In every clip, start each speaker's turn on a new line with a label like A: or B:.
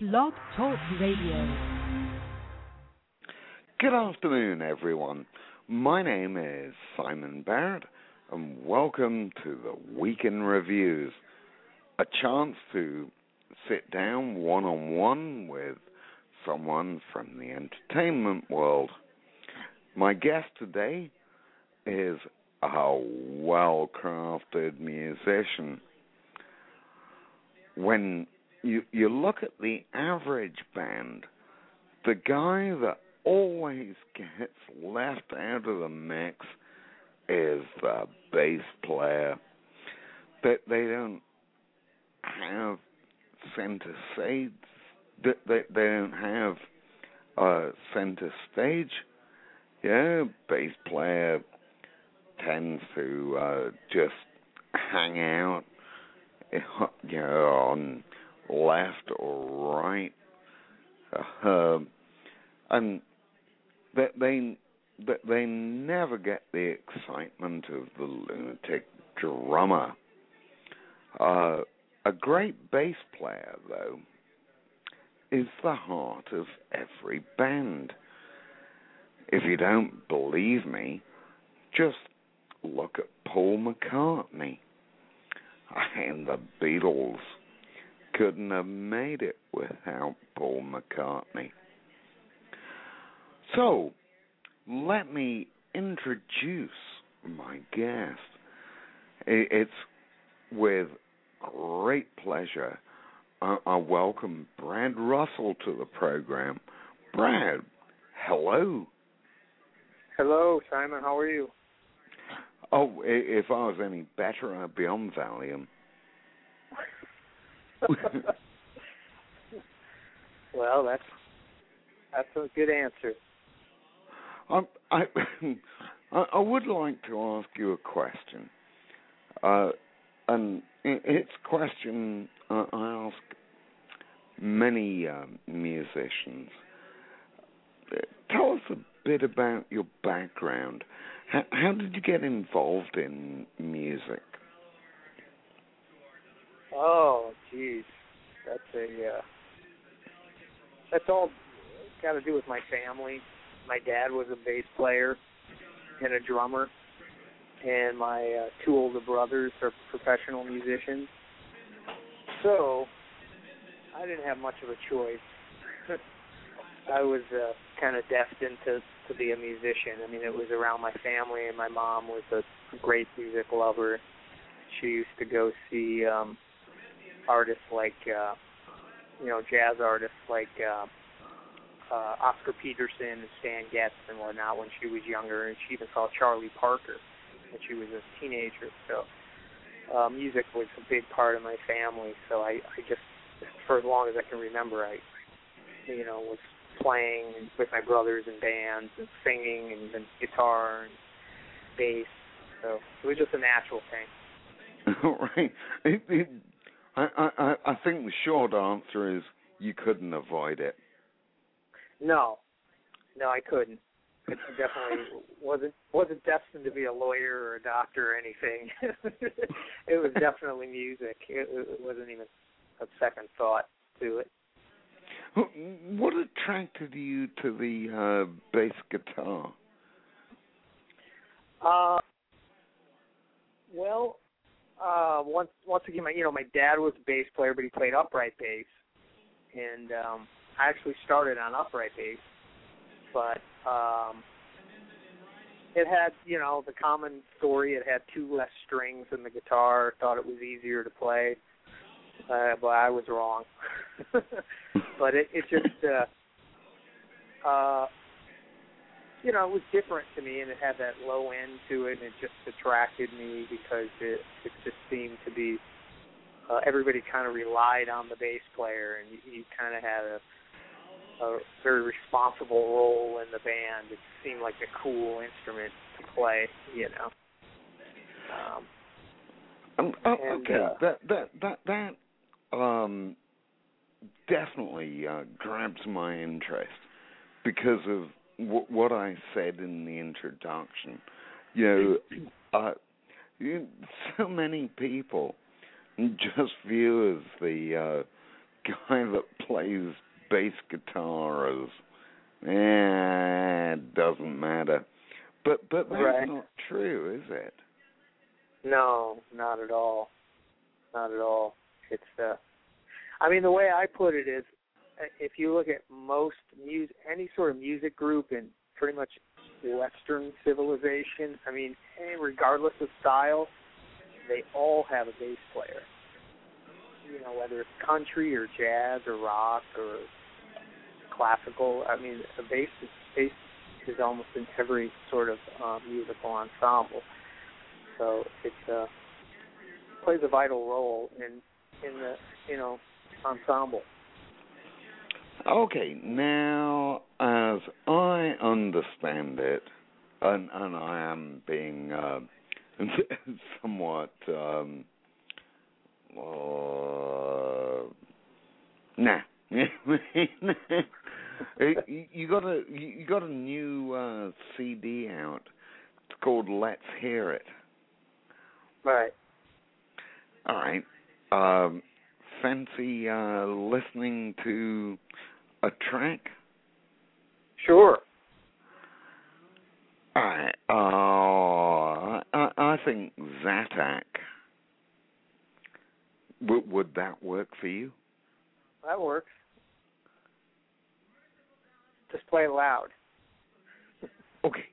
A: Blog Talk Radio.
B: Good afternoon, everyone. My name is Simon Barrett, and welcome to the Week in Reviews, a chance to sit down one-on-one with someone from the entertainment world. My guest today is a well-crafted musician. When you look at the average band, the guy that always gets left out of the mix is the bass player. They don't have center stage. They don't have center stage. Yeah, bass player tends to just hang out, on left or right, and they never get the excitement of the lunatic drummer. A great bass player, though, is the heart of every band. If you don't believe me, just look at Paul McCartney. And the Beatles couldn't have made it without Paul McCartney. So, let me introduce my guest. It's with great pleasure I welcome Brad Russell to the program. Brad, hello.
C: Hello, Simon. How are you?
B: Oh, if I was any better, I'd be on Valium.
C: Well, that's a good answer.
B: I would like to ask you a question, and it's a question I ask many musicians. Tell us a bit about your background. How did you get involved in music?
C: Oh, geez, that's all got to do with my family. My dad was a bass player and a drummer, and my two older brothers are professional musicians. So I didn't have much of a choice. I was kind of destined to be a musician. I mean, it was around my family, and my mom was a great music lover. She used to go see artists like, jazz artists like Oscar Peterson and Stan Getz and whatnot when she was younger, and she even saw Charlie Parker when she was a teenager. So music was a big part of my family. So I just, for as long as I can remember, I was playing with my brothers in bands and singing and then guitar and bass. So it was just a natural thing.
B: Right. I think the short answer is you couldn't avoid it.
C: No, I couldn't. It definitely wasn't destined to be a lawyer or a doctor or anything. It was definitely music. It wasn't even a second thought to it.
B: What attracted you to the bass guitar?
C: Once again, my dad was a bass player, but he played upright bass, and I actually started on upright bass, but it had, the common story. It had two less strings than the guitar. Thought it was easier to play, but I was wrong. But it just, it was different to me, and it had that low end to it, and it just attracted me because it just seemed to be, everybody kind of relied on the bass player, and you kind of had a very responsible role in the band. It seemed like a cool instrument to play,
B: That definitely grabs my interest because of what I said in the introduction. So many people just view as the guy that plays bass guitar as, it doesn't matter. But that's not true, is it?
C: No, not at all. Not at all. It's I mean, the way I put it is, if you look at most music, any sort of music group in pretty much Western civilization, I mean, regardless of style, they all have a bass player. You know, whether it's country or jazz or rock or classical. I mean, a bass is almost in every sort of musical ensemble. So it plays a vital role in the ensemble.
B: Okay, now as I understand it, and I am being somewhat you got a new CD out. It's called Let's Hear It.
C: Right.
B: All right. Fancy listening to a track?
C: Sure.
B: All right. I think Zatak. Would that work for you?
C: That works. Just play it loud.
B: Okay.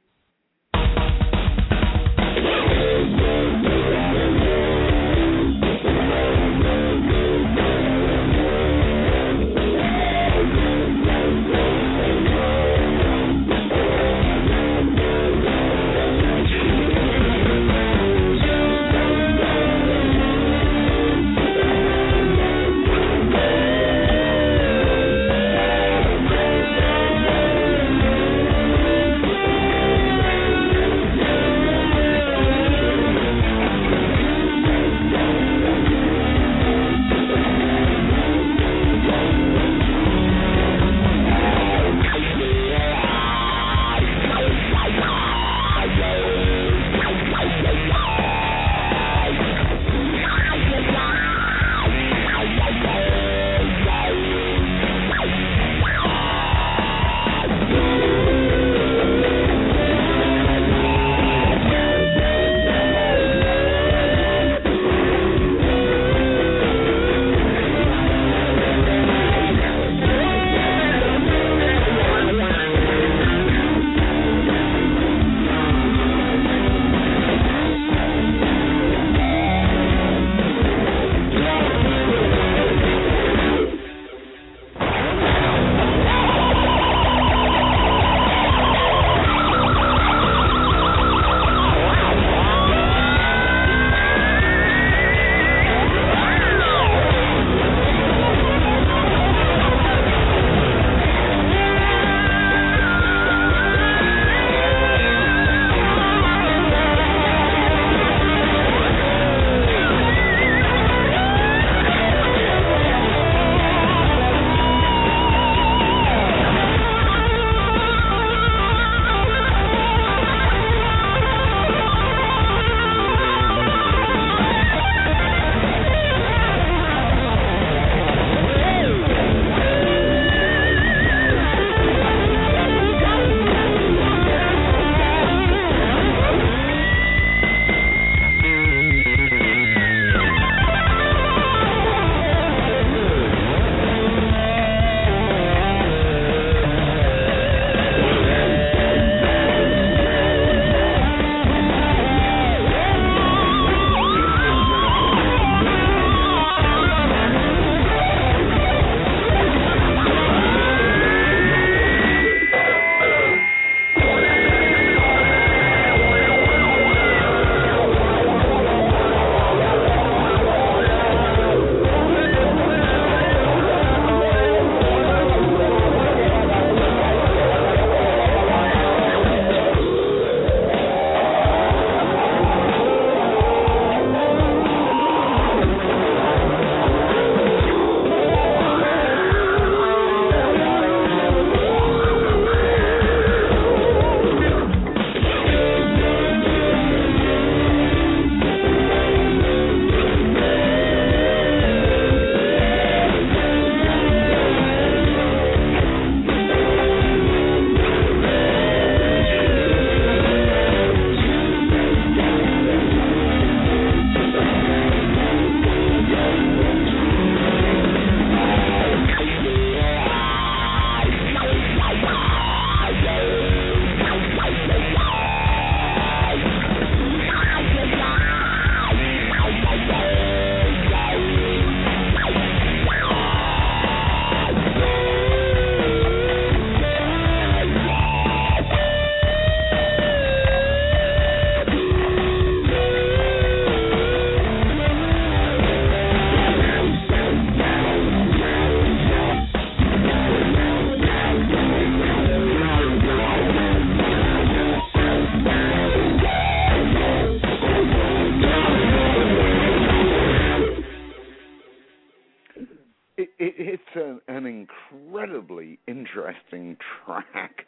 B: incredibly interesting track,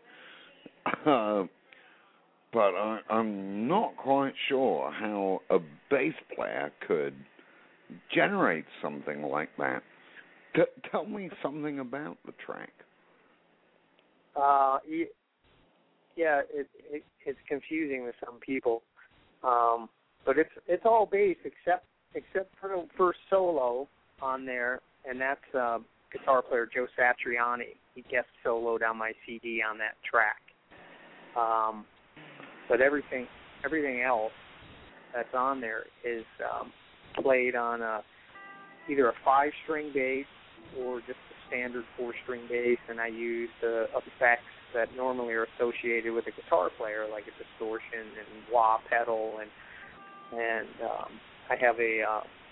B: but I'm not quite sure how a bass player could generate something like that. Tell me something about the track.
C: Yeah, it's confusing to some people, but it's all bass except for the first solo on there, and that's guitar player Joe Satriani. He guest soloed on my CD on that track. But everything else that's on there is played on either a 5-string bass or just a standard 4-string bass, and I use the effects that normally are associated with a guitar player, like a distortion and wah pedal, and I have a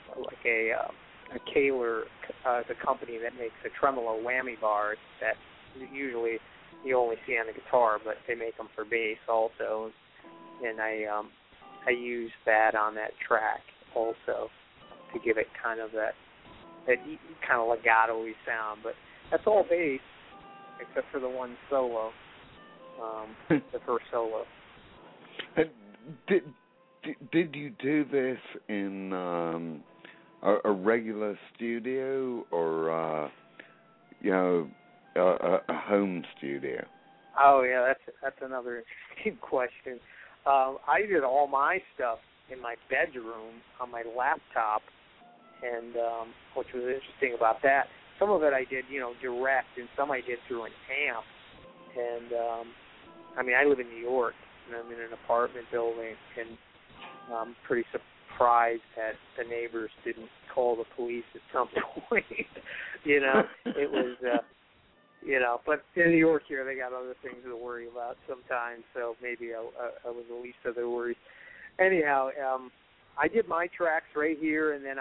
C: Kahler, the company that makes a tremolo whammy bar that usually you only see on the guitar, but they make them for bass also, and I use that on that track also to give it kind of that kind of legato-y sound, but that's all bass except for the one solo, the first solo.
B: Did you do this in a regular studio or a home studio?
C: Oh yeah, that's another interesting question. I did all my stuff in my bedroom on my laptop, and which was interesting about that. Some of it I did, direct, and some I did through an amp. And I live in New York, and I'm in an apartment building, and I'm pretty surprised that the neighbors didn't call the police at some point. It was, but in New York here, they got other things to worry about sometimes, so maybe I was the least of their worries. Anyhow, I did my tracks right here, and then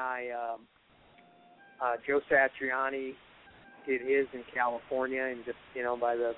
C: Joe Satriani did his in California, and just by the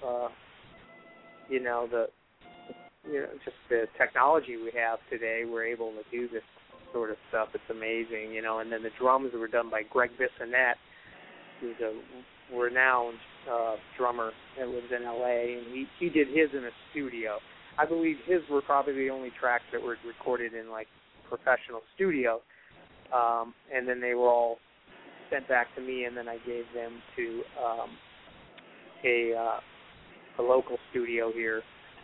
C: just the technology we have today, we're able to do this sort of stuff. It's amazing, And then the drums were done by Greg Bissonette, who's a renowned drummer that lives in L.A., and he did his in a studio. I believe his were probably the only tracks that were recorded in professional studio, and then they were all sent back to me, and then I gave them to a local studio here,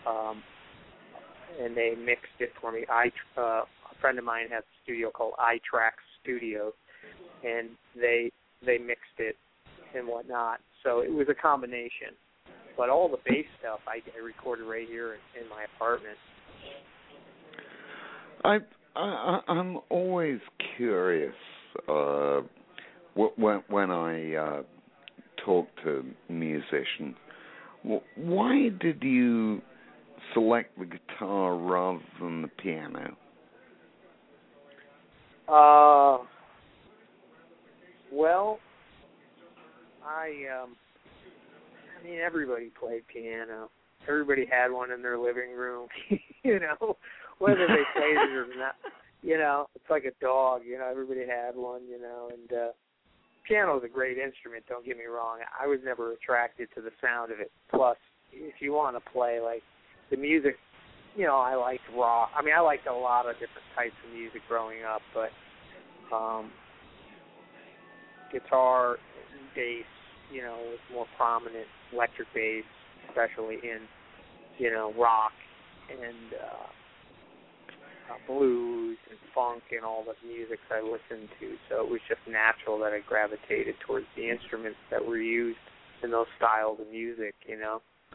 C: and they mixed it for me. A friend of mine has a studio called iTrack Studios, and they mixed it and whatnot. So it was a combination. But all the bass stuff I recorded right here in my apartment.
B: I'm always curious when I talk to musicians. Why did you select the guitar rather than the piano?
C: Well, everybody played piano. Everybody had one in their living room, whether they played it or not. It's like a dog, everybody had one, and piano is a great instrument, don't get me wrong. I was never attracted to the sound of it. Plus, if you want to play, the music, I liked rock. I liked a lot of different types of music growing up, but guitar, bass, was more prominent, electric bass, especially in, rock and blues and funk and all the music I listened to. So it was just natural that I gravitated towards the instruments that were used in those styles of music, And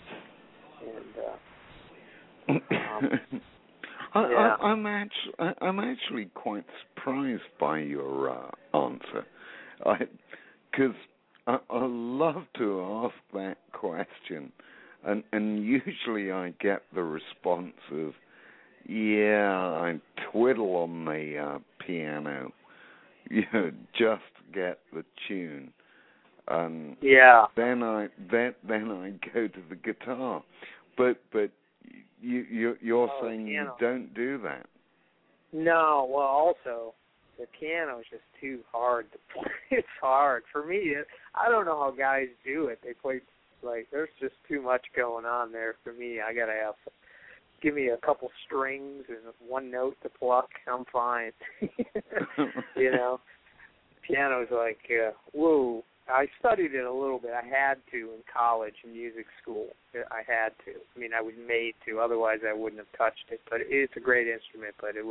B: I'm actually quite surprised by your answer, because I love to ask that question, and usually I get the response of, yeah, I twiddle on the piano, just get the tune, and then I go to the guitar, but you're saying you don't do that.
C: No, well, also, the piano is just too hard to play. It's hard for me. I don't know how guys do it. They play like there's just too much going on there for me. I gotta give me a couple strings and one note to pluck. I'm fine. You know, piano's like whoa. I studied it a little bit. I had to in college and music school. I had to. I mean, I was made to. Otherwise, I wouldn't have touched it. But it's a great instrument. But it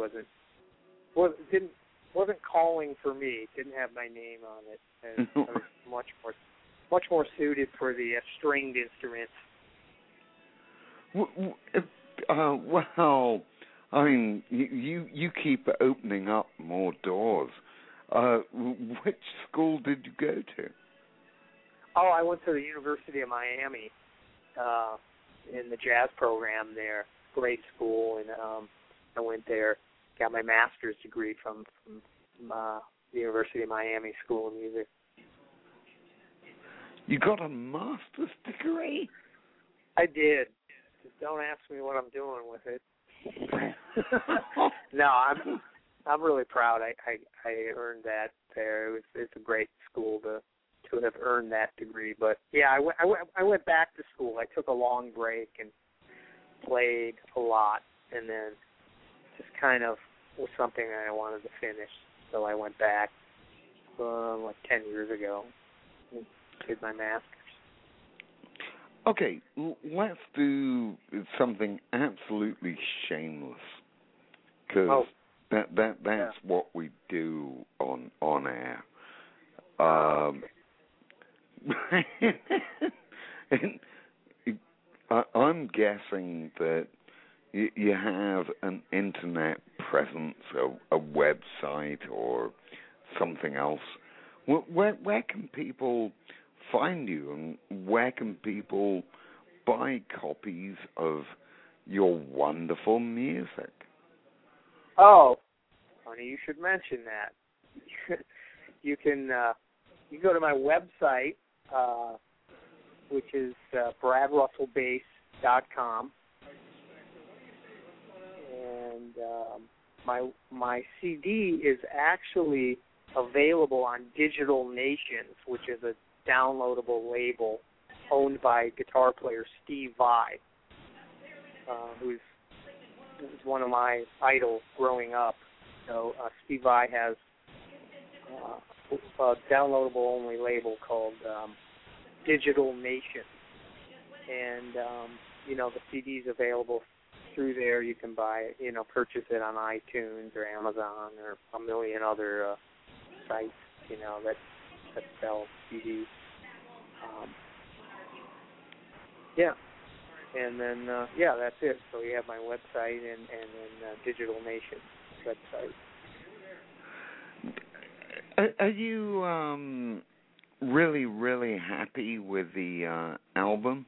C: wasn't calling for me. It didn't have my name on it. And I was much more suited for the stringed instruments.
B: Well, I mean, you keep opening up more doors. Which school did you go to?
C: Oh, I went to the University of Miami in the jazz program there. Great school, and I went there, got my master's degree from the University of Miami School of Music.
B: You got a master's degree?
C: I did. Just don't ask me what I'm doing with it. No, I'm really proud. I earned that there. It's a great school to have earned that degree. But yeah, I went back to school. I took a long break and played a lot, and then just kind of was something I wanted to finish. So I went back like 10 years ago and did my master's.
B: Okay, let's do something absolutely shameless, because that's what we do on air. I'm guessing that you have an internet presence, a website, or something else. Where can people find you, and where can people buy copies of your wonderful music?
C: Oh, funny you should mention that. You can go to my website, which is bradrussellbass.com, and my CD is actually available on Digital Nations, which is a downloadable label owned by guitar player Steve Vai, who's one of my idols growing up. So Steve Vai has a downloadable only label called Digital Nation, and the CD's available through there. You can buy it, purchase it on iTunes or Amazon or a million other sites, that sell CDs. And then that's it. So you have my website and then Digital Nation website.
B: Are you really, really happy with the album?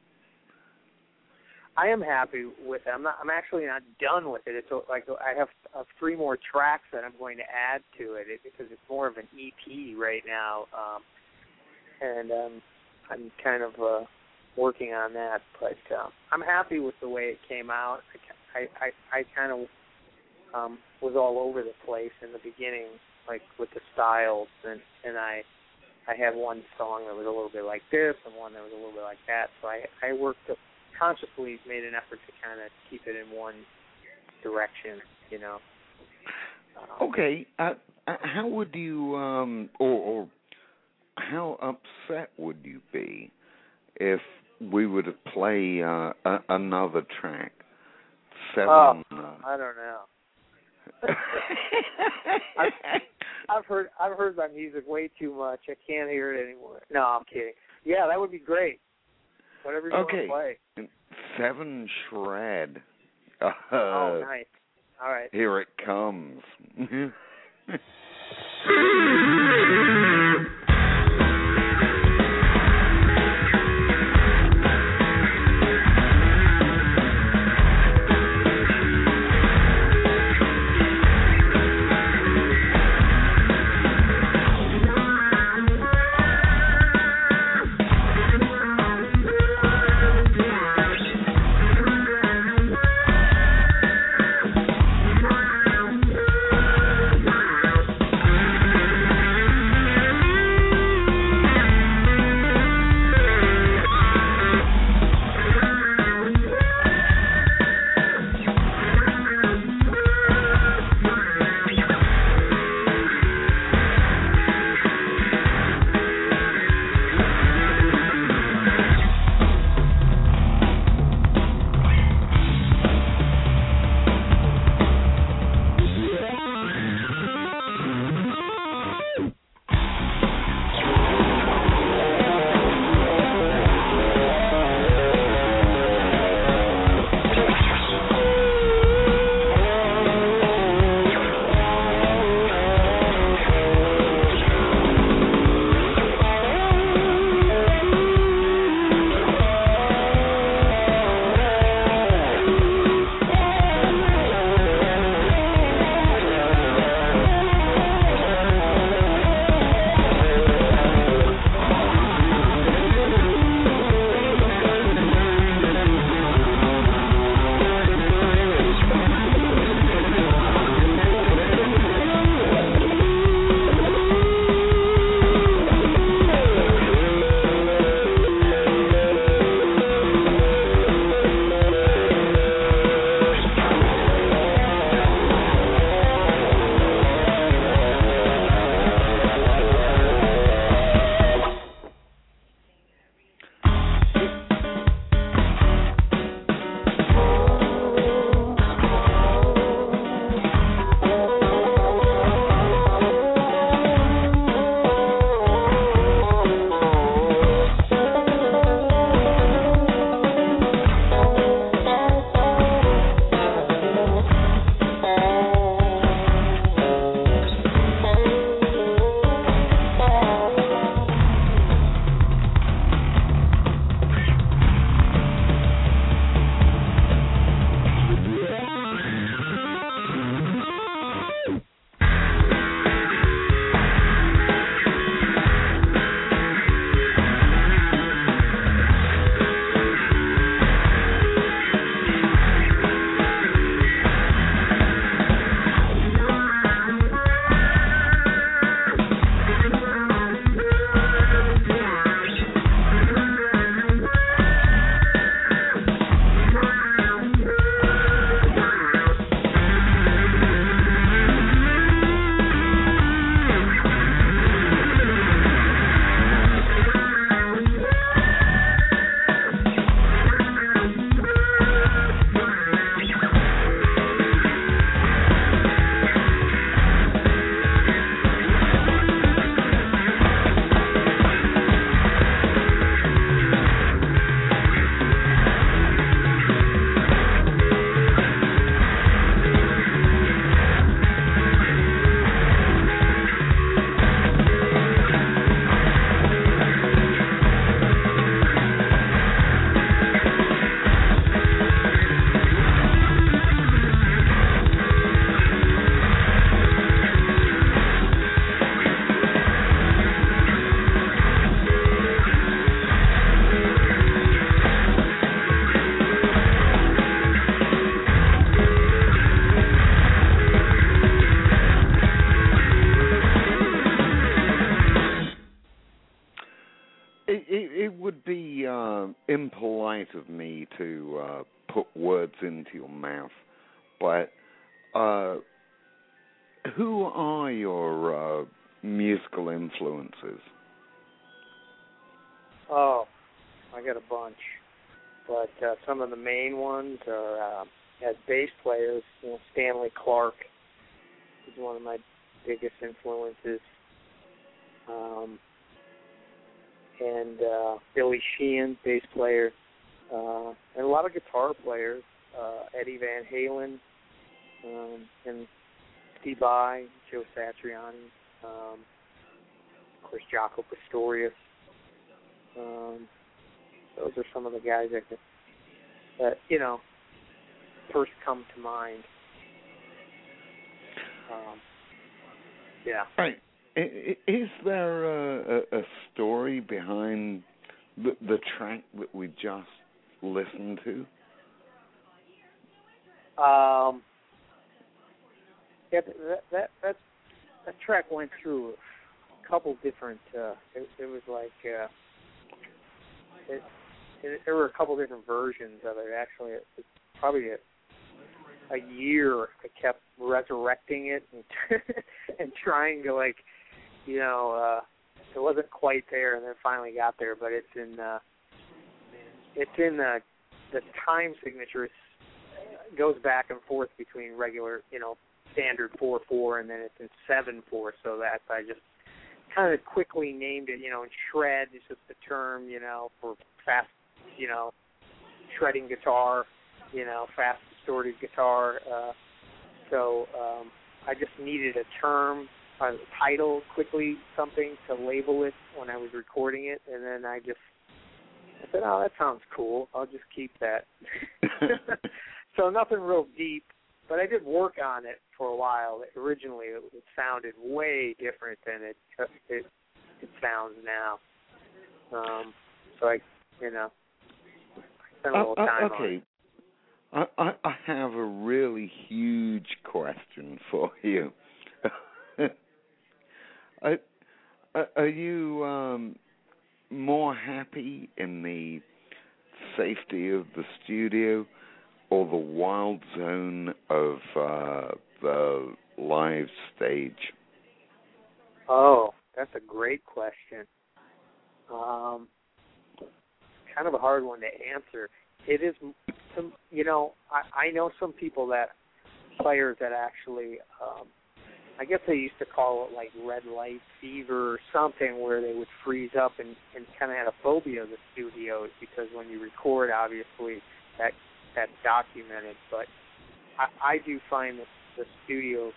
C: I am happy with it. I'm actually not done with it. It's like I have 3 more tracks that I'm going to add to it because it's more of an EP right now, and I'm kind of working on that. But I'm happy with the way it came out. I kind of was all over the place in the beginning, like with the styles, and I had one song that was a little bit like this and one that was a little bit like that. So I consciously made an effort to kind of keep it in one direction,
B: Okay. How would you, or how upset would you be if we were to play another track? I
C: don't know. I've heard my music way too much. I can't hear it anymore. No, I'm kidding. Yeah, that would be great. Whatever you want to play.
B: 7 Shred.
C: Oh, nice. All right.
B: Here it comes. be impolite of me to put words into your mouth, but who are your musical influences?
C: Oh, I got a bunch, but some of the main ones are as bass players. Stanley Clarke is one of my biggest influences, and Billy Sheehan, bass player, and a lot of guitar players. Eddie Van Halen, and Steve Vai, Joe Satriani, of course Jaco Pastorius. Those are some of the guys that first come to mind. Yeah.
B: Right. Is there a story behind the track that we just listened to?
C: Yeah, that track went through a couple different. It was like there were a couple different versions of it. Actually, it's probably a year I kept resurrecting it and and trying to it wasn't quite there, and then finally got there. But it's in the time signature. It goes back and forth between regular, standard 4/4, and then it's in 7/4. So that I just kind of quickly named it, and shred is just the term, for fast, shredding guitar, fast distorted guitar. So I just needed a term, a title, quickly, something to label it when I was recording it, and then I said, oh, that sounds cool. I'll just keep that. So nothing real deep, but I did work on it for a while. Originally, it sounded way different than it sounds now. So I spent a little time on it.
B: I have a really huge question for you. Are you more happy in the safety of the studio or the wild zone of the live stage?
C: Oh, that's a great question. Kind of a hard one to answer. It is, I know some players that actually, I guess they used to call it like red light fever or something, where they would freeze up and kind of had a phobia of the studios, because when you record, obviously, that's documented. But I do find that the studio,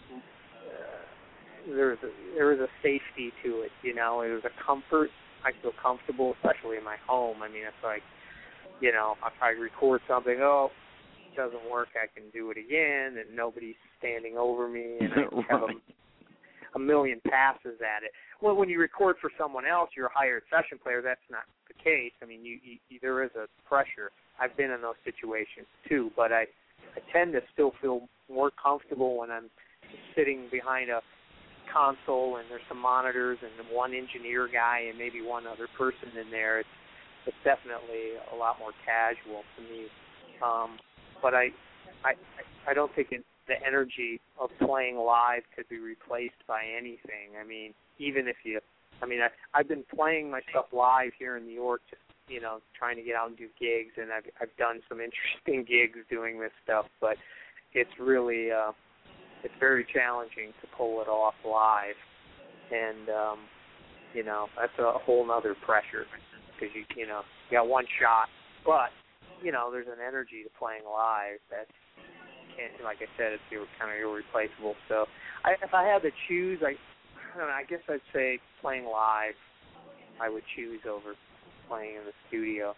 C: there is a safety to it, There's a comfort. I feel comfortable, especially in my home. I mean, it's like, if I record something, it doesn't work, I can do it again, and nobody's standing over me, and I have a million passes at it. Well, when you record for someone else, you're a hired session player, that's not the case. I mean, you there is a pressure. I've been in those situations, too, but I tend to still feel more comfortable when I'm sitting behind a console and there's some monitors and one engineer guy and maybe one other person in there. It's definitely a lot more casual to me. But I don't think the energy of playing live could be replaced by anything. I mean, even if I've been playing my stuff live here in New York, just, trying to get out and do gigs, and I've done some interesting gigs doing this stuff, but it's really, it's very challenging to pull it off live. And, that's a whole nother pressure, because you got one shot, but there's an energy to playing live that, like I said, it's kind of irreplaceable. So if I had to choose, I don't know, I guess I'd say playing live I would choose over playing in the studio.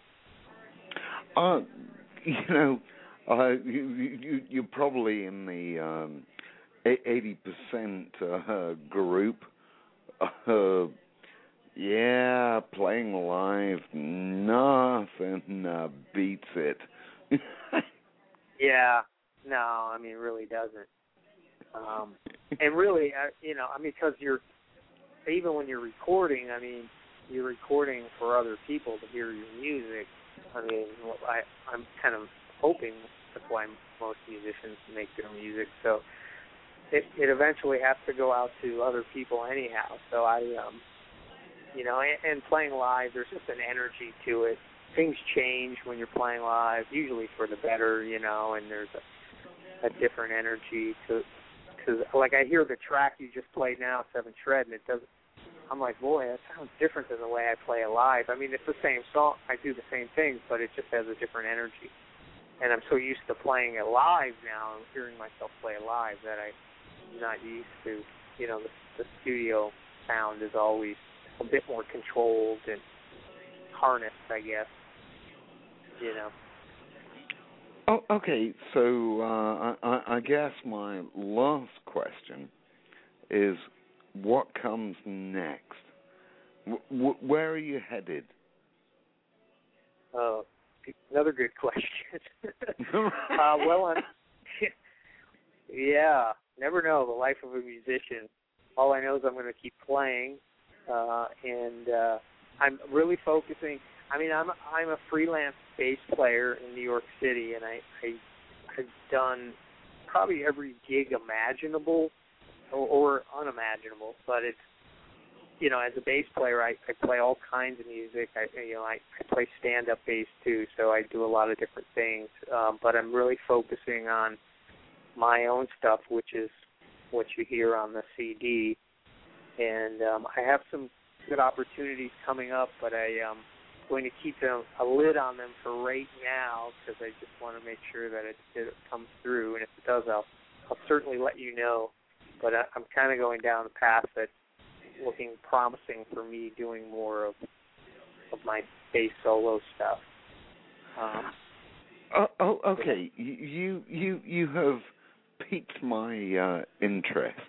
B: You're probably in the 80% group. Yeah, playing live, nothing beats it.
C: Yeah, no, it really doesn't. And really, because even when you're recording, you're recording for other people to hear your music. I mean, I'm kind of hoping that's why most musicians make their music. So it eventually has to go out to other people anyhow. So I, you know, and playing live, there's just an energy to it. Things change when you're playing live, usually for the better, you know, and there's a different energy to like I hear the track you just played now, Seven Shred, and it does. I'm like, boy, that sounds different than the way I play it live. I mean, it's the same song. I do the same things, but it just has a different energy. And I'm so used to playing it live now, and hearing myself play it live, that I'm not used to. You know, the studio sound is always a bit more controlled and harnessed, I guess. You know.
B: Oh, okay. So I guess my last question is, what comes next? Where are you headed?
C: Another good question. Well, yeah, never know the life of a musician. All I know is I'm going to keep playing, and I'm really focusing. I mean, I'm a freelance bass player in New York City, and I've done probably every gig imaginable or unimaginable. But it's, you know, as a bass player, I play all kinds of music. I play stand-up bass too, so I do a lot of different things. But I'm really focusing on my own stuff, which is what you hear on the CD. And I have some good opportunities coming up, but I'm going to keep a lid on them for right now, because I just want to make sure that it comes through. And if it does, I'll certainly let you know. But I'm kind of going down the path that's looking promising for me doing more of my bass solo stuff.
B: Okay. You have piqued my interest.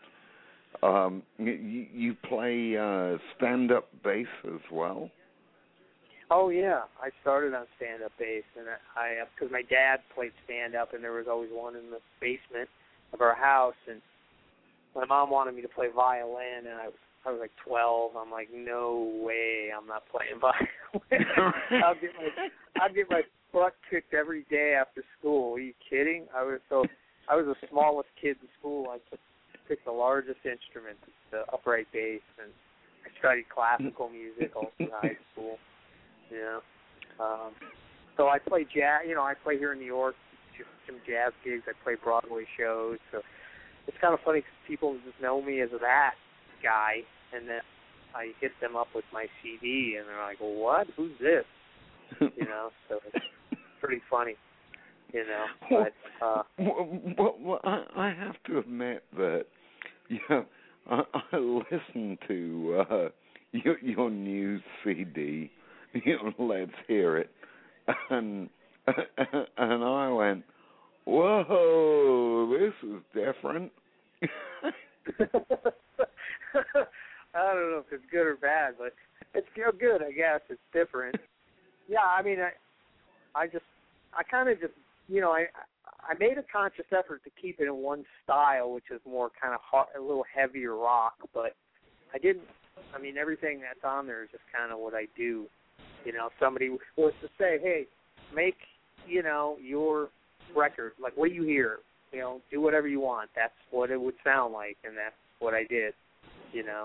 B: You play stand-up bass as well?
C: Oh yeah, I started on stand-up bass, and I because my dad played stand-up, and there was always one in the basement of our house, and my mom wanted me to play violin, and I was like 12. I'm like, no way, I'm not playing violin. I'll get my butt kicked every day after school. Are you kidding? I was the smallest kid in school. I picked the largest instrument, the upright bass, and I studied classical music all through high school. Yeah. So I play jazz. You know, I play here in New York, some jazz gigs. I play Broadway shows. So it's kind of funny because people just know me as that guy, and then I hit them up with my CD, and they're like, well, "What? Who's this?" You know. So it's pretty funny. You know. But
B: well, I have to admit that, you know, I listened to your new CD. You know, Let's Hear It, and I went, whoa, this is different.
C: I don't know if it's good or bad, but it's still good, I guess. It's different. Yeah, I mean, I kind of just, you know, I made a conscious effort to keep it in one style, which is more kind of hard, a little heavier rock, but I didn't. I mean, everything that's on there is just kind of what I do. You know, somebody was to say, hey, make, you know, your record, like what you hear, you know, do whatever you want. That's what it would sound like, and that's what I did, you know.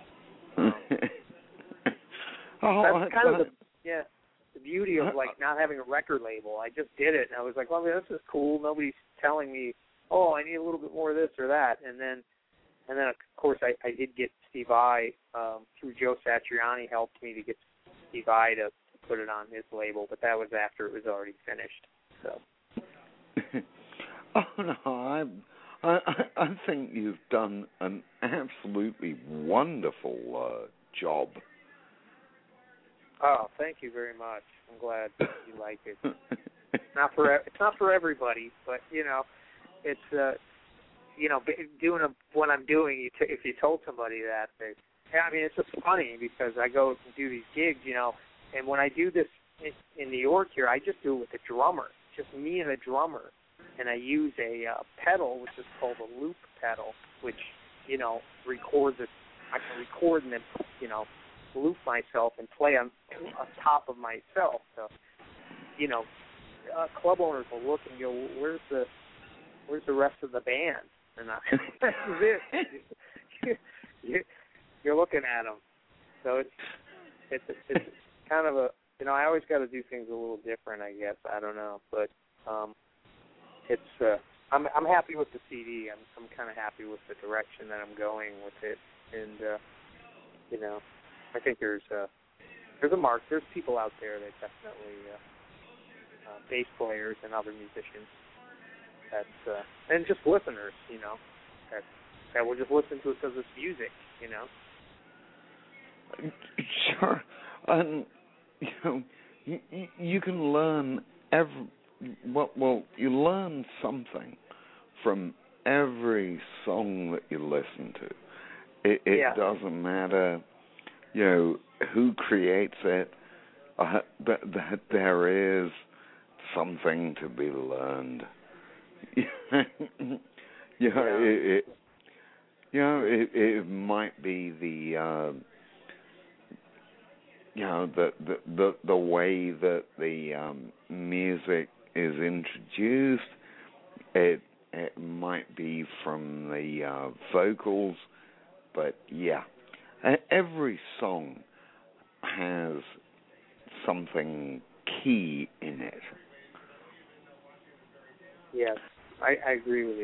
C: That's kind of the beauty of, like, not having a record label. I just did it, and I was like, well, this is cool. Nobody's telling me, oh, I need a little bit more of this or that. And then of course, I did get Steve Vai, through Joe Satriani, helped me to get Steve Vai to put it on his label, but that was after it was already finished. So.
B: Oh no, I think you've done an absolutely wonderful job.
C: Oh, thank you very much. I'm glad you like it. It's not for everybody, but you know, it's you know, doing what I'm doing. If you told somebody that, I mean, it's just funny because I go and do these gigs, you know, and when I do this in New York here, I just do it with a drummer, just me and a drummer, and I use a pedal, which is called a loop pedal, which, you know, records it. I can record and then, you know, loop myself and play on top of myself. So, club owners will look and go, "Where's the rest of the band?" And this is it. You're looking at them. So it's kind of a, I always got to do things a little different, I guess. I don't know, but I'm happy with the CD. I'm kind of happy with the direction that I'm going with it, and I think there's a mark. There's people out there that definitely bass players and other musicians and just listeners, that will just listen to it because it's music,
B: Sure, and you can learn you learn something from every song that you listen to. It doesn't matter, who creates it. That there is something to be learned. It might be the way that the music is introduced. It might be from the vocals, but every song has something key in it.
C: Yes, I agree with you.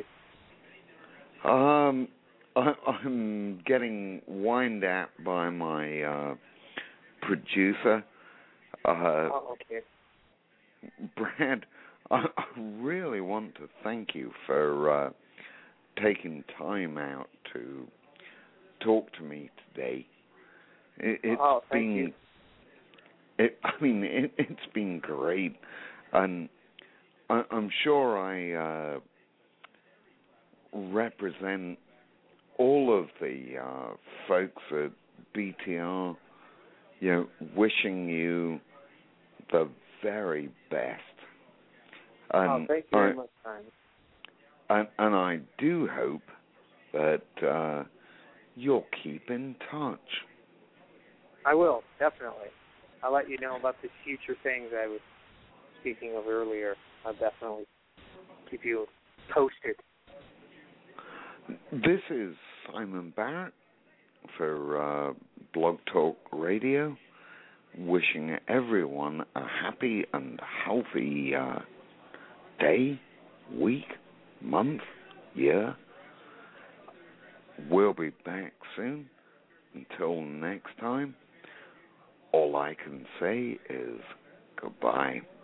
B: I'm getting whined at by my producer.
C: Okay.
B: Brad, I really want to thank you for taking time out to talk to me today.
C: Thank you.
B: It's been great, and I'm sure I represent all of the folks at BTR, wishing you the very best. And
C: thank you very much, Simon.
B: And I do hope that you'll keep in touch.
C: I will, definitely. I'll let you know about the future things I was speaking of earlier. I'll definitely keep you posted.
B: This is Simon Barrett for Blog Talk Radio, wishing everyone a happy and healthy day, week, month, year. We'll be back soon. Until next time, all I can say is goodbye.